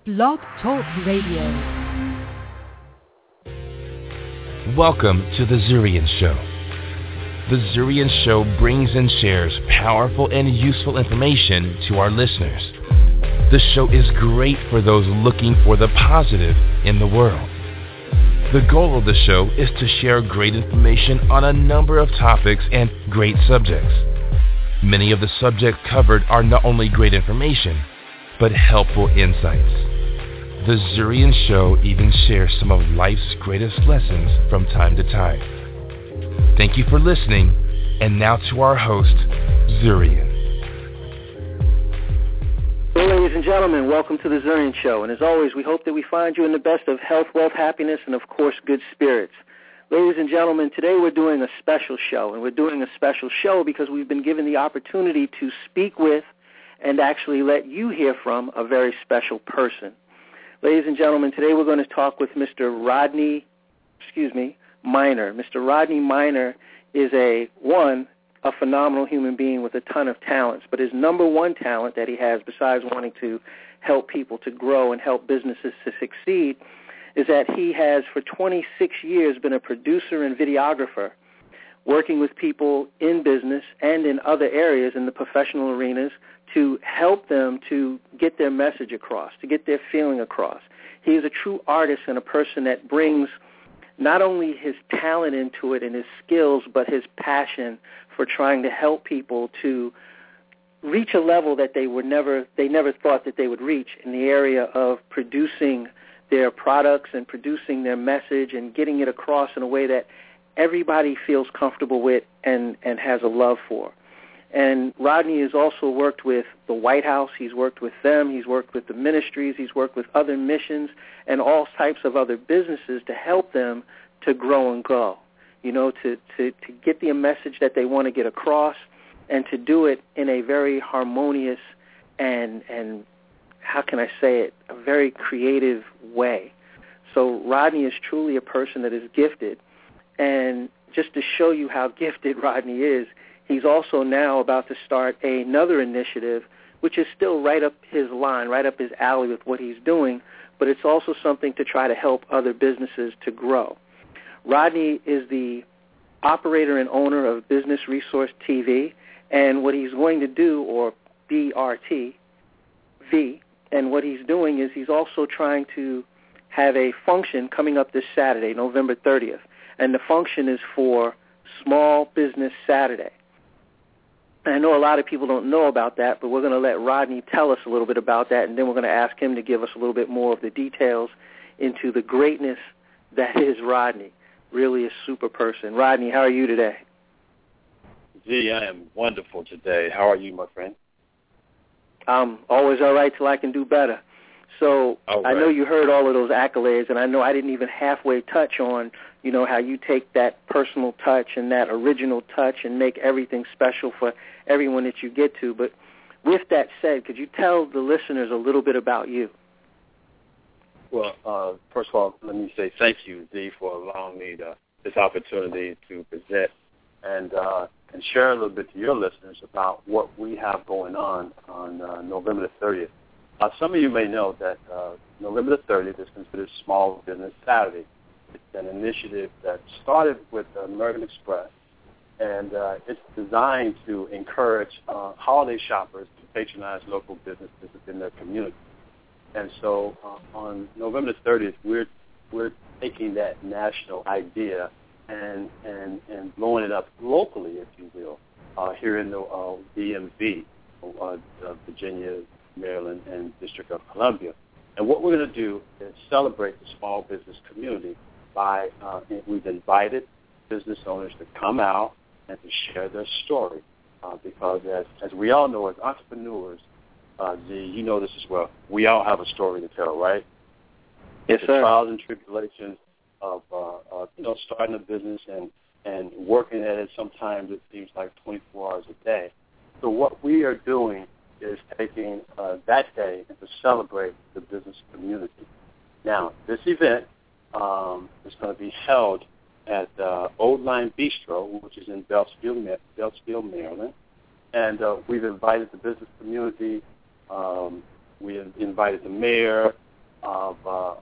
Blog Talk Radio. Welcome to The Zurian Show. The Zurian Show brings and shares powerful and useful information to our listeners. The show is great for those looking for the positive in the world. The goal of the show is to share great information on a number of topics and great subjects. Many of the subjects covered are not only great information, but helpful insights. The Zurian Show even shares some of life's greatest lessons from time to time. Thank you for listening, and now to our host, Zurian. Well, ladies and gentlemen, welcome to the Zurian Show, and as always, we hope that we find you in the best of health, wealth, happiness, and of course, good spirits. Ladies and gentlemen, today we're doing a special show, and we're doing a special show because we've been given the opportunity to speak with and actually let you hear from a very special person. Ladies and gentlemen, today we're going to talk with Mr. Rodney Miner. Mr. Rodney Miner is a phenomenal human being with a ton of talents, but his number one talent that he has, besides wanting to help people to grow and help businesses to succeed, is that he has for 26 years been a producer and videographer, working with people in business and in other areas in the professional arenas to help them to get their message across, to get their feeling across. He is a true artist and a person that brings not only his talent into it and his skills, but his passion for trying to help people to reach a level that they never thought that they would reach in the area of producing their products and producing their message and getting it across in a way that everybody feels comfortable with and has a love for. And Rodney has also worked with the White House. He's worked with them. He's worked with the ministries. He's worked with other missions and all types of other businesses to help them to grow and go, to get the message that they want to get across and to do it in a very harmonious and how can I say it, a very creative way. So Rodney is truly a person that is gifted. And just to show you how gifted Rodney is, he's also now about to start another initiative, which is still right up his line, right up his alley with what he's doing, but it's also something to try to help other businesses to grow. Rodney is the operator and owner of Business Resource TV, and what he's going to do, or BRTV, and what he's doing is he's also trying to have a function coming up this Saturday, November 30th, and the function is for Small Business Saturday. And I know a lot of people don't know about that, but we're going to let Rodney tell us a little bit about that, and then we're going to ask him to give us a little bit more of the details into the greatness that is Rodney. Really a super person. Rodney, how are you today? Z, I am wonderful today. How are you, my friend? I'm always all right till I can do better. So right. I know you heard all of those accolades, and I know I didn't even halfway touch on, how you take that personal touch and that original touch and make everything special for everyone that you get to. But with that said, could you tell the listeners a little bit about you? Well, first of all, let me say thank you, Z, for allowing me this opportunity to present and share a little bit to your listeners about what we have going on November the 30th. Some of you may know that November the 30th is considered Small Business Saturday. It's an initiative that started with American Express, and it's designed to encourage holiday shoppers to patronize local businesses within their community. And so on November the 30th, we're taking that national idea and blowing it up locally, if you will, here in the DMV, Virginia, Maryland, and District of Columbia. And what we're going to do is celebrate the small business community by we've invited business owners to come out and to share their story because as we all know, as entrepreneurs, Z, you know this as well, we all have a story to tell, right? Yes, the sir. Trials and tribulations of starting a business and working at it. Sometimes it seems like 24 hours a day. So what we are doing is taking that day and to celebrate the business community. Now, this event is going to be held at Old Line Bistro, which is in Beltsville, Maryland. And we've invited the business community. We have invited the mayor, of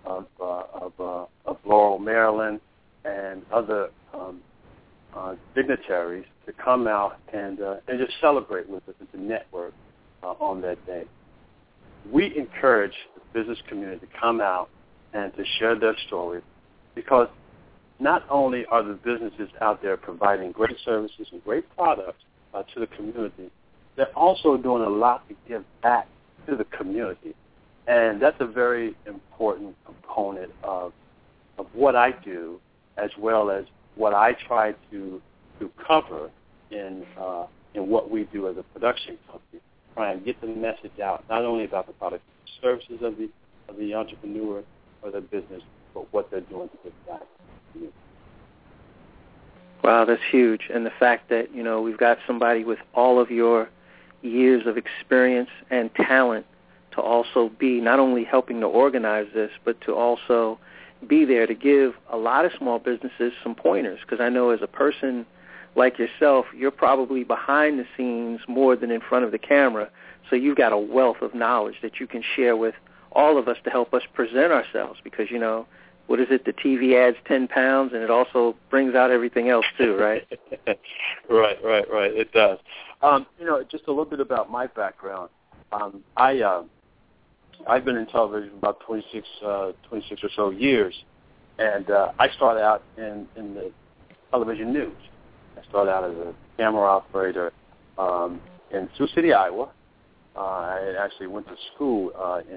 Laurel, Maryland, and other dignitaries to come out and just celebrate with us and to network on that day. We encourage the business community to come out and to share their story, because not only are the businesses out there providing great services and great products to the community, they're also doing a lot to give back to the community. And that's a very important component of what I do, as well as what I try to cover in what we do as a production company, try and get the message out, not only about the products and services of the entrepreneur or the business, but what they're doing to give back to the community. Wow, that's huge. And the fact that, we've got somebody with all of your years of experience and talent to also be not only helping to organize this, but to also be there to give a lot of small businesses some pointers. Because I know as a person like yourself, you're probably behind the scenes more than in front of the camera. So you've got a wealth of knowledge that you can share with all of us to help us present ourselves. Because, what is it? The TV adds 10 pounds, and it also brings out everything else too, right? Right. It does. Just a little bit about my background. I've been in television about 26 or so years, and I started out in the television news. I started out as a camera operator in Sioux City, Iowa. I actually went to school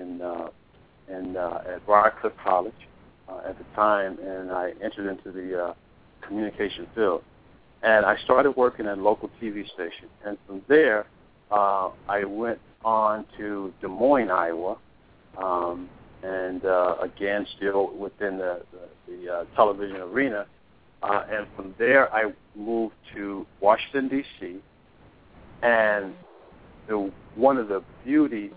at Briarcliff College at the time, and I entered into the communication field. And I started working at a local TV station. And from there, I went on to Des Moines, Iowa, and again, still within the television arena. And from there, I moved to Washington, D.C., and one of the beauties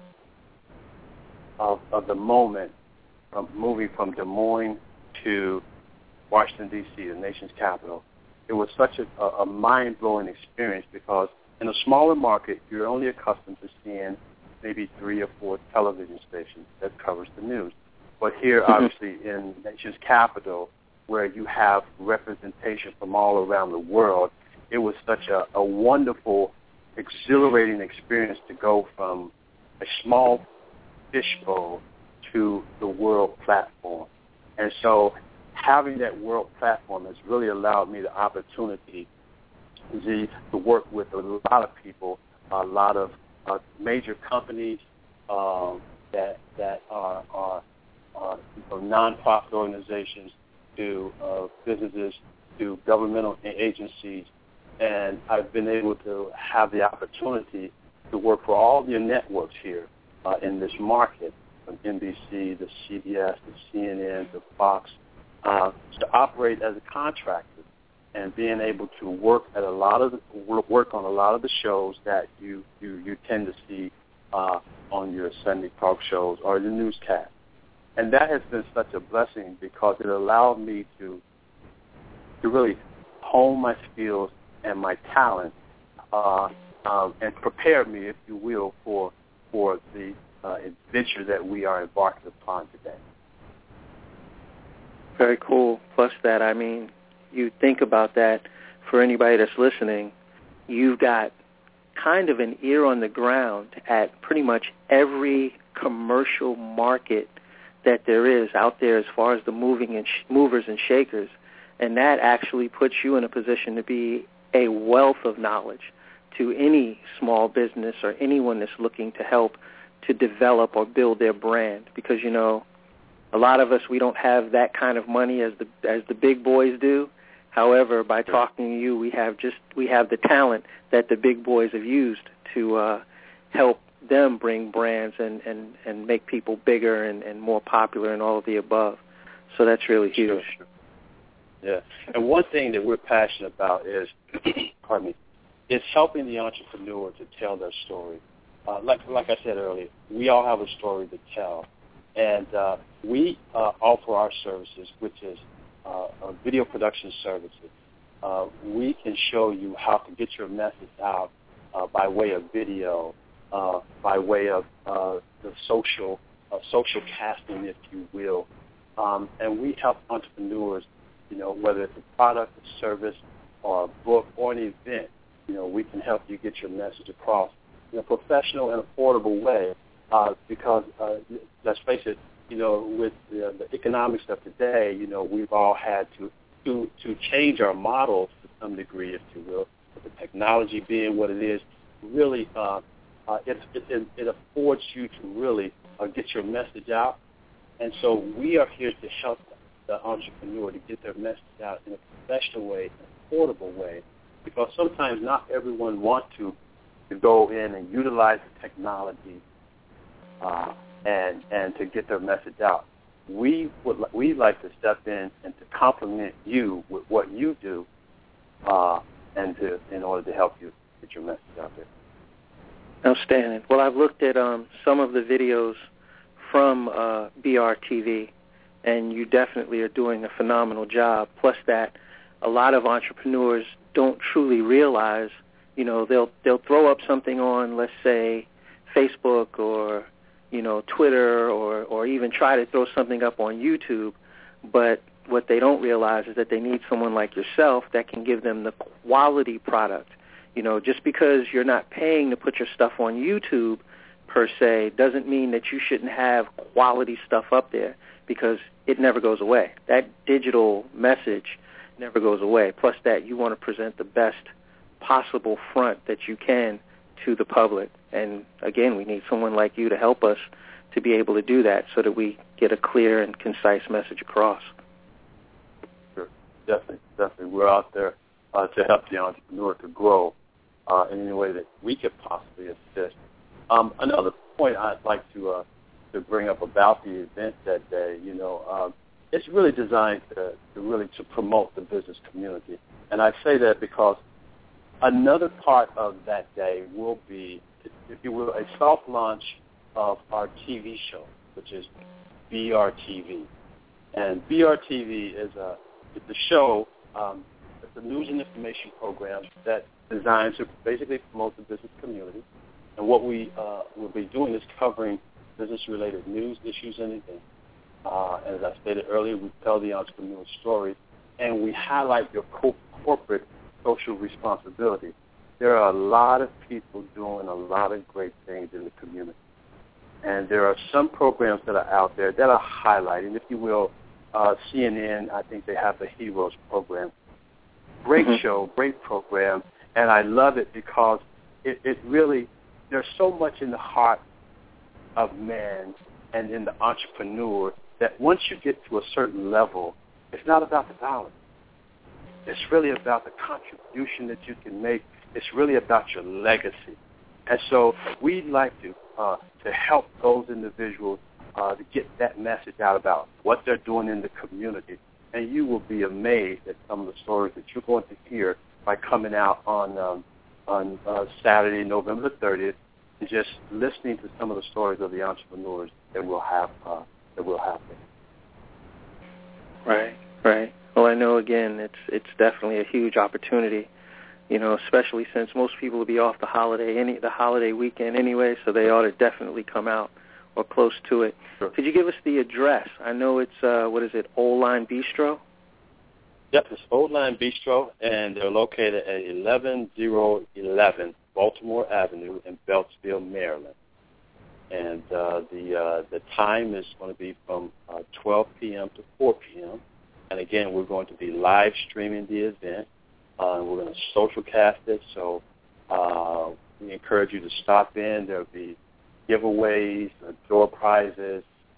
of the moment, from moving from Des Moines to Washington, D.C., the nation's capital, it was such a mind-blowing experience, because in a smaller market, you're only accustomed to seeing maybe 3 or 4 television stations that covers the news. But here, obviously, in the nation's capital, where you have representation from all around the world, it was such a wonderful, exhilarating experience to go from a small fishbowl to the world platform. And so having that world platform has really allowed me the opportunity to work with a lot of people, a lot of major companies that are nonprofit organizations, to businesses, to governmental agencies, and I've been able to have the opportunity to work for all the networks here in this market, from NBC, the CBS, the CNN, the Fox, to operate as a contractor and being able to work on a lot of the shows that you tend to see on your Sunday talk shows or your newscast. And that has been such a blessing, because it allowed me to really hone my skills and my talent and prepare me, if you will, for the adventure that we are embarking upon today. Very cool. Plus that, you think about that, for anybody that's listening, you've got kind of an ear on the ground at pretty much every commercial market that there is out there as far as the movers and shakers, and that actually puts you in a position to be a wealth of knowledge to any small business or anyone that's looking to help to develop or build their brand. Because, a lot of us, we don't have that kind of money as the big boys do. However, by talking to you, we have the talent that the big boys have used to help them bring brands and make people bigger and more popular and all of the above. So that's really huge. Sure. Yeah. And one thing that we're passionate about is, it's helping the entrepreneur to tell their story. Like I said earlier, we all have a story to tell. And we offer our services, which is video production services. We can show you how to get your message out by way of video, by way of the social social casting, if you will. And we help entrepreneurs, whether it's a product, a service, or a book, or an event. We can help you get your message across in a professional and affordable way. Because let's face it, with the economics of today, we've all had to change our models to some degree, if you will. With the technology being what it is, really, it affords you to really get your message out. And so we are here to help the entrepreneur to get their message out in a professional way, an affordable way, because sometimes not everyone wants to go in and utilize the technology and to get their message out. We'd like to step in and to complement you with what you do, in order to help you get your message out there. Outstanding. Well, I've looked at some of the videos from BRTV, and you definitely are doing a phenomenal job. Plus that a lot of entrepreneurs don't truly realize, they'll throw up something on, let's say, Facebook or, Twitter or even try to throw something up on YouTube, but what they don't realize is that they need someone like yourself that can give them the quality product. Just because you're not paying to put your stuff on YouTube per se doesn't mean that you shouldn't have quality stuff up there, because it never goes away. That digital message never goes away. Plus that you want to present the best possible front that you can to the public. And again, we need someone like you to help us to be able to do that so that we get a clear and concise message across. Sure. Definitely. We're out there to help the entrepreneur to grow in any way that we could possibly assist. Another point I'd like to bring up about the event that day, it's really designed to promote the business community. And I say that because another part of that day will be, if you will, a soft launch of our TV show, which is BRTV. And BRTV is a show, it's a news and information program that's designed to basically promote the business community. And what we will be doing is covering business-related news, issues, and events. As I stated earlier, we tell the entrepreneurial story, and we highlight your corporate social responsibility. There are a lot of people doing a lot of great things in the community. And there are some programs that are out there that are highlighting, if you will, CNN, I think they have the Heroes program. Great show, great program, and I love it because it really, there's so much in the heart of man and in the entrepreneur that once you get to a certain level, it's not about the dollar. It's really about the contribution that you can make. It's really about your legacy. And so we'd like to help those individuals to get that message out about what they're doing in the community. And you will be amazed at some of the stories that you're going to hear by coming out on Saturday, November the 30th, and just listening to some of the stories of the entrepreneurs that we'll have there. Right. Well, I know, again, it's definitely a huge opportunity, especially since most people will be off the holiday weekend anyway, so they ought to definitely come out or close to it. Sure. Could you give us the address? I know it's, Old Line Bistro? Yep, it's Old Line Bistro, and they're located at 11011 Baltimore Avenue in Beltsville, Maryland. And the time is going to be from 12 p.m. to 4 p.m. And again, we're going to be live streaming the event. We're going to social cast it, so we encourage you to stop in. There'll be giveaways, door prizes,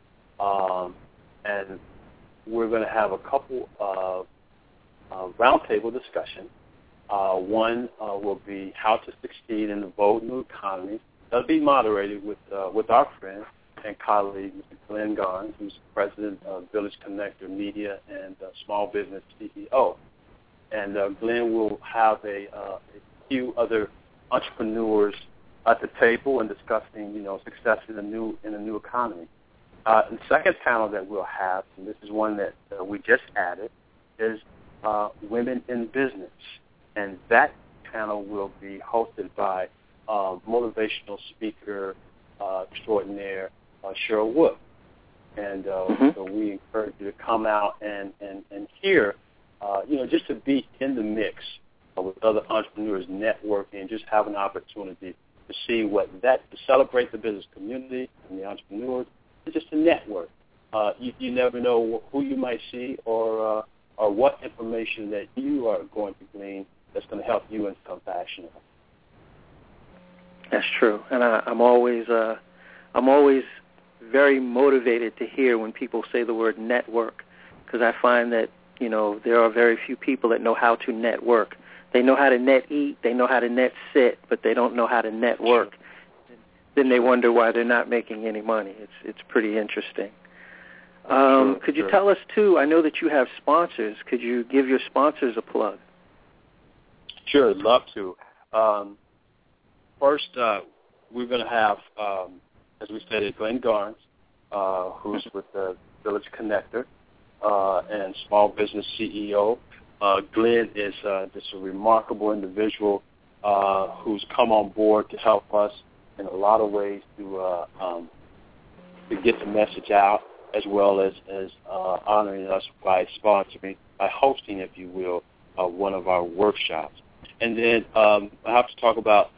and we're going to have a couple of roundtable discussion. One will be how to succeed in the bold new economy. That'll be moderated with our friend and colleague, Mr. Glenn Garnes, who's president of Village Connector Media and Small Business CEO. And Glenn will have a few other entrepreneurs at the table and discussing, success in a new economy. The second panel that we'll have, and this is one that we just added, is Women in Business. And that panel will be hosted by motivational speaker extraordinaire Cheryl Wood. And so we encourage you to come out and hear, just to be in the mix with other entrepreneurs, networking, just have an opportunity to see to celebrate the business community and the entrepreneurs, and just to network. You never know who you might see or what information that you are going to glean that's going to help you in some fashion. That's true, and I'm always very motivated to hear when people say the word network, because I find that there are very few people that know how to network. They know how to net eat, they know how to net sit, but they don't know how to network. Then they wonder why they're not making any money. It's pretty interesting. Could you tell us too? I know that you have sponsors. Could you give your sponsors a plug? Sure, I'd love to. First, we're going to have, as we said, Glenn Garnes, who's with the Village Connector and Small Business CEO. Glenn is just a remarkable individual who's come on board to help us in a lot of ways to get the message out, as well as honoring us by hosting, if you will, one of our workshops. And then I have to talk about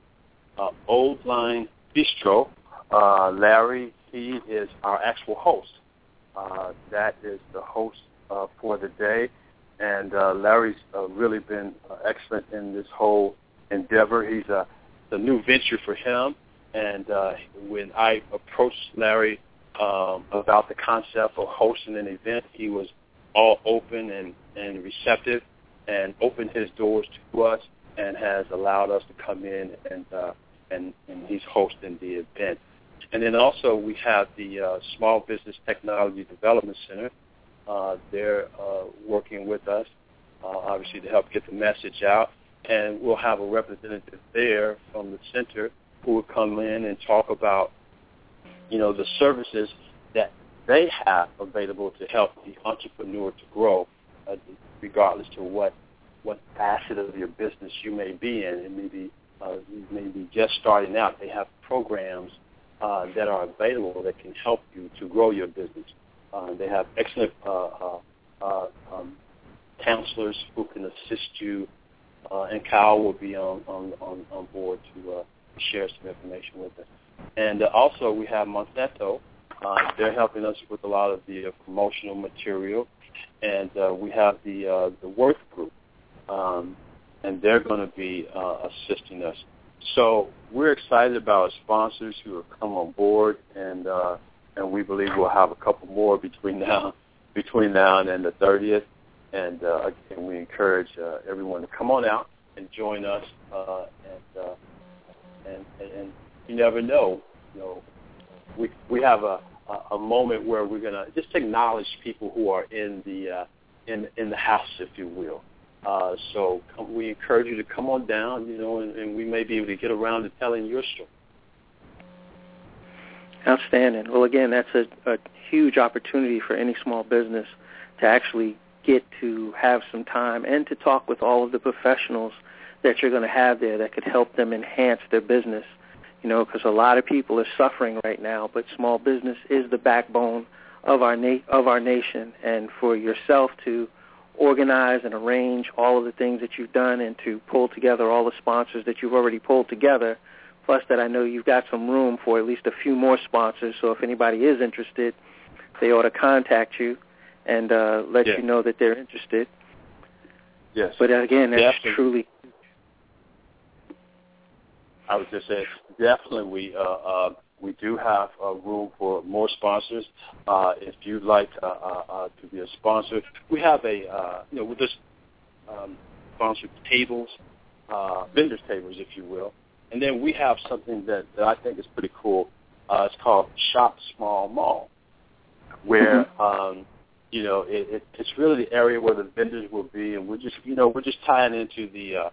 Old Line Bistro. Larry, he is our actual host. That is the host for the day. And Larry's really been excellent in this whole endeavor. He's a new venture for him. And when I approached Larry about the concept of hosting an event, he was all open and receptive and opened his doors to us and has allowed us to come in and he's hosting the event. And then also we have the Small Business Technology Development Center. They're working with us, obviously, to help get the message out. And we'll have a representative there from the center who will come in and talk about, the services that they have available to help the entrepreneur to grow, regardless to what facet of your business you may be in. You may be just starting out. They have programs that are available that can help you to grow your business. They have excellent counselors who can assist you, and Kyle will be on board to share some information with us. And also we have Monsanto. They're helping us with a lot of the promotional material. And we have the Worth Group, and they're going to be assisting us. So we're excited about our sponsors who have come on board, and we believe we'll have a couple more between now and the 30th. And again, we encourage everyone to come on out and join us. And you never know, we have a moment where we're going to just acknowledge people who are in the house, if you will. So we encourage you to come on down, and we may be able to get around to telling your story. Outstanding. Well, again, that's a huge opportunity for any small business to actually get to have some time and to talk with all of the professionals that you're going to have there that could help them enhance their business. Because a lot of people are suffering right now, but small business is the backbone of our nation. And for yourself to organize and arrange all of the things that you've done and to pull together all the sponsors that you've already pulled together, plus that I know you've got some room for at least a few more sponsors, so if anybody is interested, they ought to contact you and let you know that they're interested. Yes. But again, that's truly... I was just saying, definitely we do have room for more sponsors. If you'd like to be a sponsor, we have we just sponsored tables, vendors tables, if you will. And then we have something that I think is pretty cool. It's called Shop Small Mall, where it's really the area where the vendors will be, and we're just tying into the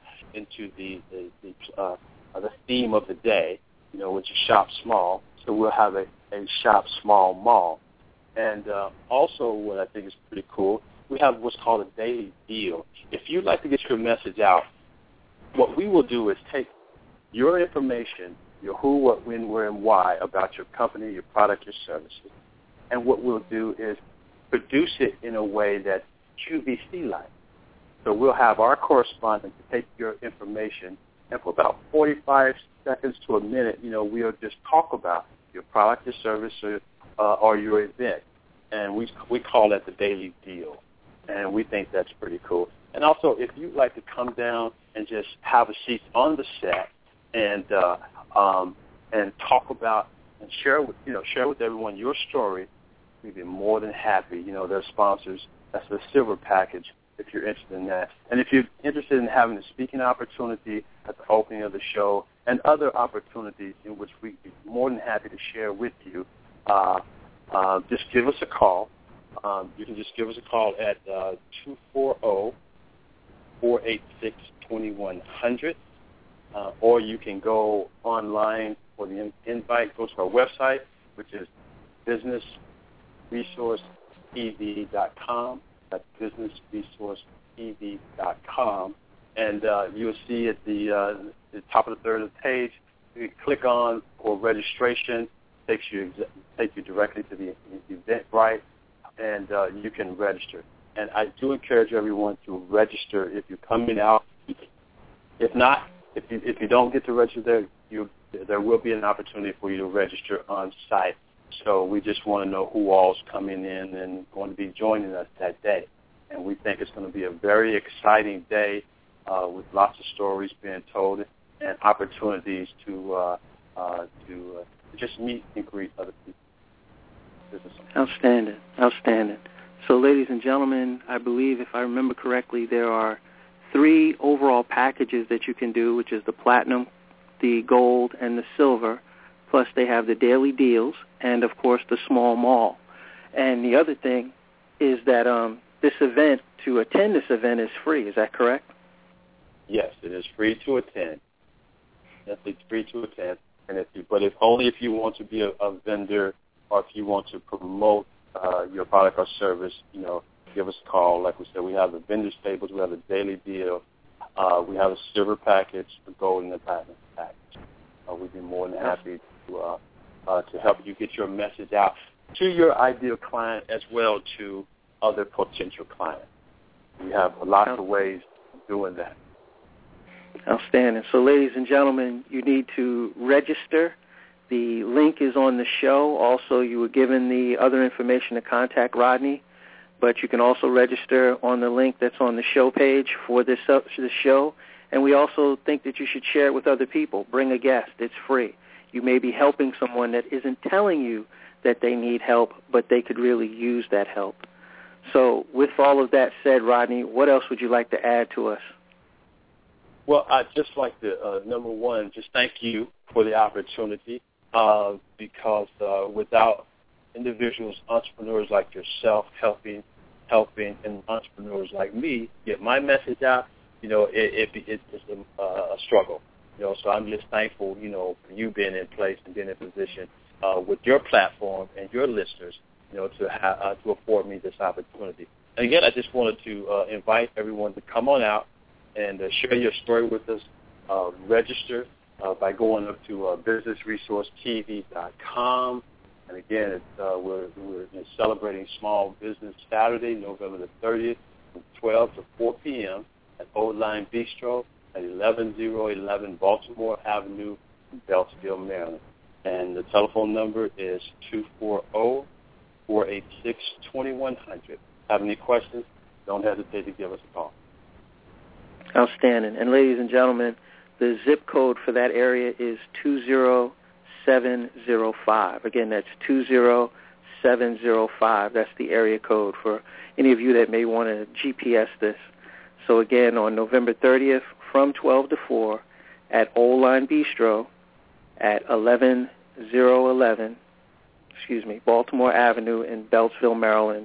theme of the day, which is Shop Small. So we'll have a Shop Small Mall. And also what I think is pretty cool, we have what's called a daily deal. If you'd like to get your message out, what we will do is take your information your who, what, when, where, and why about your company, your product, your services. And what we'll do is produce it in a way that's QVC-like. So we'll have our correspondent to take your information, and for about 45 seconds to a minute, we'll just talk about your product, your service, or your event. And we call that the Daily Deal. And we think that's pretty cool. And also, if you'd like to come down and just have a seat on the set and talk about and share with everyone your story, we'd be more than happy. Their sponsors, that's the silver package if you're interested in that. And if you're interested in having a speaking opportunity at the opening of the show and other opportunities in which we'd be more than happy to share with you, just give us a call. You can just give us a call at 240-486-2100, or you can go online for the invite. Go to our website, which is businessresourcetv.com. That's businessresourcetv.com. And you'll see at the top of the third of the page, you click on for registration. Takes you directly to the Eventbrite, and you can register. And I do encourage everyone to register if you're coming out. If not, if you don't get to register there will be an opportunity for you to register on site. So we just want to know who all's coming in and going to be joining us that day. And we think it's going to be a very exciting day with lots of stories being told and opportunities to just meet and greet other people. Outstanding. So, ladies and gentlemen, I believe, if I remember correctly, there are 3 overall packages that you can do, which is the platinum, the gold, and the silver. Plus, they have the daily deals and, of course, the small mall. And the other thing is that to attend this event is free. Is that correct? Yes, it is free to attend. It's free to attend. But only if you want to be a vendor or if you want to promote your product or service, give us a call. Like we said, we have the vendors tables, we have the daily deal, we have a silver package, the gold, and the platinum package. We'd be more than happy to help you get your message out to your ideal client as well to other potential clients. We have lots of ways of doing that. Outstanding. So, ladies and gentlemen, you need to register. The link is on the show. Also, you were given the other information to contact Rodney, but you can also register on the link that's on the show page for this show. And we also think that you should share it with other people. Bring a guest. It's free. You may be helping someone that isn't telling you that they need help, but they could really use that help. So with all of that said, Rodney, what else would you like to add to us? Well, I'd just like to, number one, just thank you for the opportunity because without individuals, entrepreneurs like yourself helping, and entrepreneurs like me get my message out, it's a struggle. So I'm just thankful, for you being in place and being in position with your platform and your listeners, to afford me this opportunity. And again, I just wanted to invite everyone to come on out and share your story with us. Register by going up to businessresourcetv.com. And again, we're celebrating Small Business Saturday, November the 30th, from 12 to 4 p.m. at Old Line Bistro at 11011 Baltimore Avenue in Beltsville, Maryland. And the telephone number is 240-486-2100. Have any questions? Don't hesitate to give us a call. Outstanding. And ladies and gentlemen, the zip code for that area is 20705. Again, that's 20705. That's the area code for any of you that may want to GPS this. So again, on November 30th from 12 to 4 at Old Line Bistro at 11011, Baltimore Avenue in Beltsville, Maryland,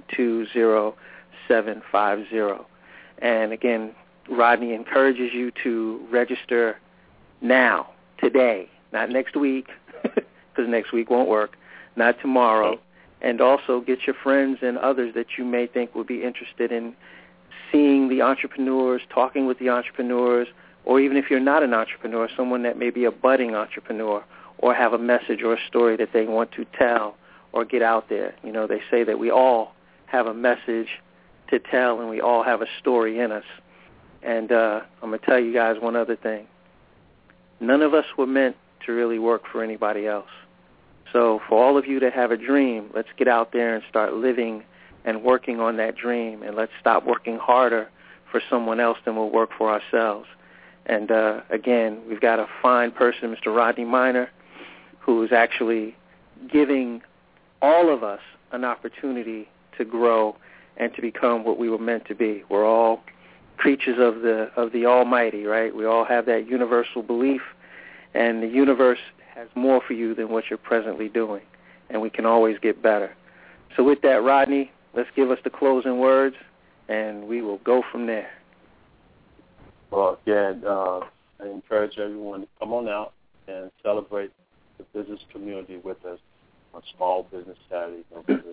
20750. And again, Rodney encourages you to register now, today, not next week, because next week won't work, not tomorrow, and also get your friends and others that you may think would be interested in seeing the entrepreneurs, talking with the entrepreneurs, or even if you're not an entrepreneur, someone that may be a budding entrepreneur or have a message or a story that they want to tell or get out there. You know, they say that we all have a message to tell and we all have a story in us. And I'm going to tell you guys one other thing. None of us were meant to really work for anybody else. So for all of you that have a dream, let's get out there and start living and working on that dream, and let's stop working harder for someone else than we'll work for ourselves. And again, we've got a fine person, Mr. Rodney Minor, who is actually giving all of us an opportunity to grow and to become what we were meant to be. We're all creatures of the Almighty, right? We all have that universal belief, and the universe has more for you than what you're presently doing, and we can always get better. So with that, Rodney, let's give us the closing words, and we will go from there. Well, again, I encourage everyone to come on out and celebrate the business community with us on Small Business Saturday, November.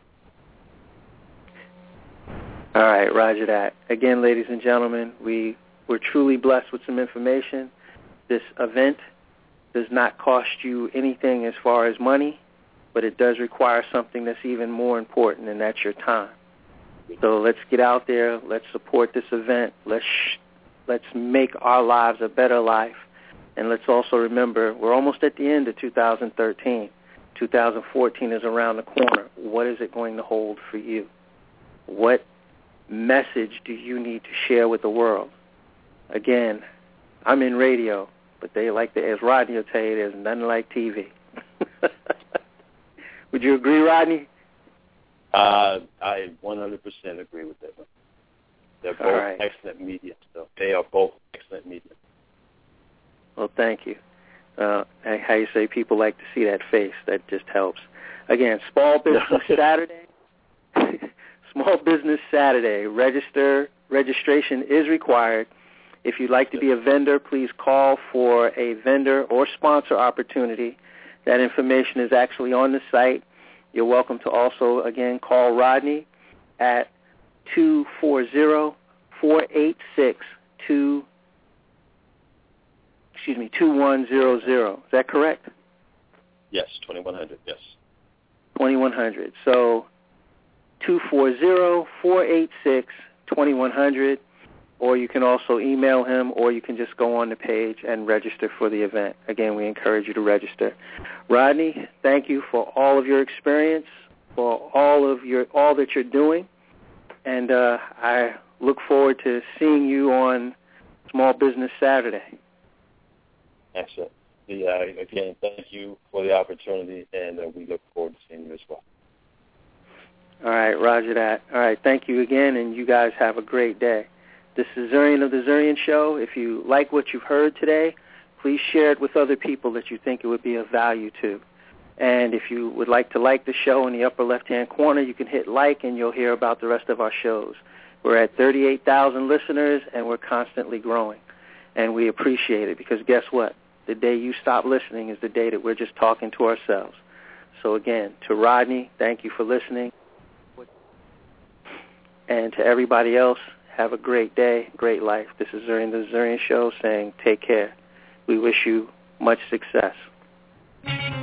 All right, roger that. Again, ladies and gentlemen, we were truly blessed with some information. This event does not cost you anything as far as money, but it does require something that's even more important, and that's your time. So let's get out there. Let's support this event. Let's make our lives a better life. And let's also remember, we're almost at the end of 2013. 2014 is around the corner. What is it going to hold for you? What message do you need to share with the world? Again, I'm in radio, but they like to, as Rodney will tell you, there's nothing like TV. Would you agree, Rodney? I 100% agree with that. They're both excellent media. So they are both excellent media. Well, thank you. How you say people like to see that face. That just helps. Again, Small Business Saturday. Small Business Saturday. Registration is required. If you'd like to be a vendor, please call for a vendor or sponsor opportunity. That information is actually on the site. You're welcome to also, again, call Rodney at 240-486-2100. Is that correct? Yes, 2100, yes. 2100. So 240-486-2100, or you can also email him, or you can just go on the page and register for the event. Again, we encourage you to register. Rodney, thank you for all of your experience, for all that you're doing, and I look forward to seeing you on Small Business Saturday. Excellent. Again, thank you for the opportunity, and we look forward to seeing you as well. All right, roger that. All right, thank you again, and you guys have a great day. This is Zurian of The Zurian Show. If you like what you've heard today, please share it with other people that you think it would be of value to. And if you would like to like the show in the upper left-hand corner, you can hit like, and you'll hear about the rest of our shows. We're at 38,000 listeners, and we're constantly growing. And we appreciate it, because guess what? The day you stop listening is the day that we're just talking to ourselves. So again, to Rodney, thank you for listening. And to everybody else, have a great day, great life. This is Zurian the Zurian Show saying take care. We wish you much success.